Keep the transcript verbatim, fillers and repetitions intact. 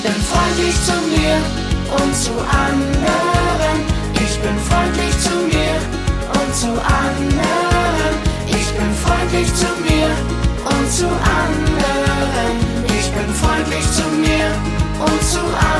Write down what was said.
bin freundlich zu mir und zu anderen. Ich bin freundlich zu mir und zu anderen. Ich bin freundlich zu mir und zu anderen. Ich bin freundlich zu mir und zu anderen.